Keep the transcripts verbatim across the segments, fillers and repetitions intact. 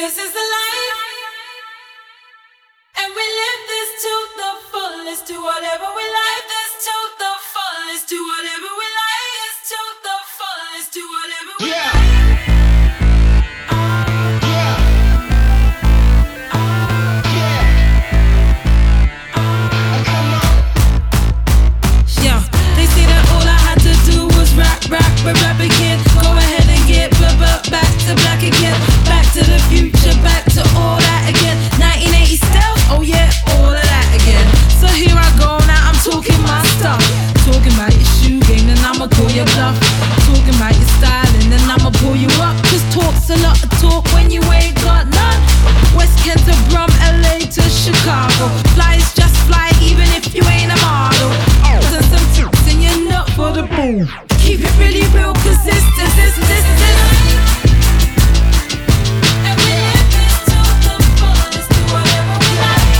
This is the life, and we live this to the fullest. Do whatever we like. This to the fullest. Do whatever we like. This to the fullest. Do whatever we Yeah. like. Yeah, they say that all I had to do was rap, rap, rap, rap again. Go ahead and get b- b- back to black again. Back to the future, back to all that again. nineteen eighty stealth, oh yeah, all of that again. So here I go now, I'm talking my stuff. Talking about your shoe game, then I'ma call your bluff. Talking about your styling, then I'ma pull you up. Cause talk's a lot of talk when you ain't got none. West Kent to Brum, L A to Chicago. Fly is just fly, even if you ain't a model. Send some tips and you're not for the boom. Keep it really real, cause this, this, this, this, this. And we live this to the fullest. Do whatever we like.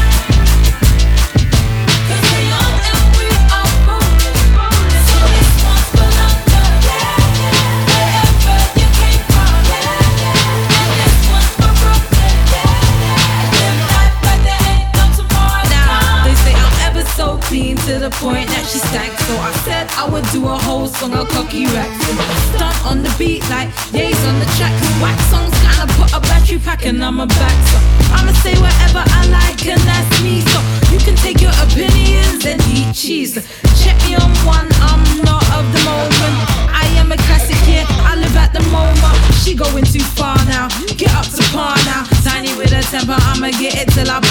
Cause we're young and we are foolish. So this one's for London. Wherever you came from. And this one's for Brooklyn. Live life like there ain't no tomorrow. Now, they say I'm ever so clean to the point that she stank. So I said I would do a whole song of cocky racks. Stunt on the beat like yays on the track. Wax songs kinda put a battery pack and I'm a back. So I'ma say whatever I like and that's me. So you can take your opinions and eat cheese. Check me on one, I'm not of the moment. I am a classic here, I live at the moment. She going too far now, get up to par now. Tiny with a temper, I'ma get it till I